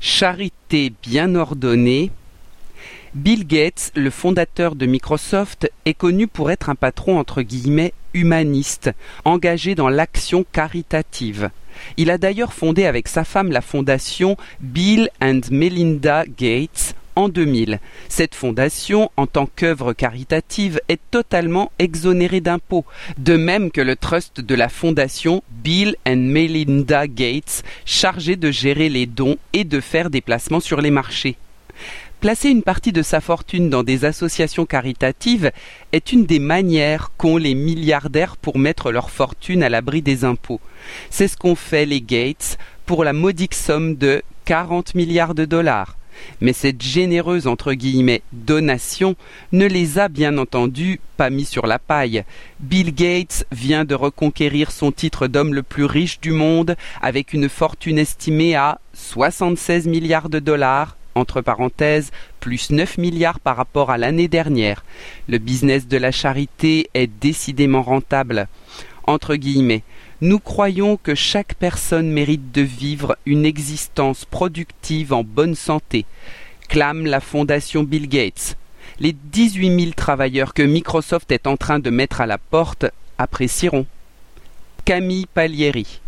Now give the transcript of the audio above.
Charité bien ordonnée. Bill Gates, le fondateur de Microsoft, est connu pour être un patron entre guillemets humaniste, engagé dans l'action caritative. Il a d'ailleurs fondé avec sa femme la fondation Bill and Melinda Gates en 2000. Cette fondation, en tant qu'œuvre caritative, est totalement exonérée d'impôts, de même que le trust de la fondation Bill and Melinda Gates, chargé de gérer les dons et de faire des placements sur les marchés. Placer une partie de sa fortune dans des associations caritatives est une des manières qu'ont les milliardaires pour mettre leur fortune à l'abri des impôts. C'est ce qu'ont fait les Gates pour la modique somme de 40 milliards de dollars. Mais cette généreuse entre guillemets donation ne les a bien entendu pas mis sur la paille. Bill Gates vient de reconquérir son titre d'homme le plus riche du monde avec une fortune estimée à 76 milliards de dollars, entre parenthèses, plus 9 milliards par rapport à l'année dernière. Le business de la charité est décidément rentable. Entre guillemets, nous croyons que chaque personne mérite de vivre une existence productive en bonne santé, clame la fondation Bill Gates. Les 18 000 travailleurs que Microsoft est en train de mettre à la porte apprécieront. Camille Palieri.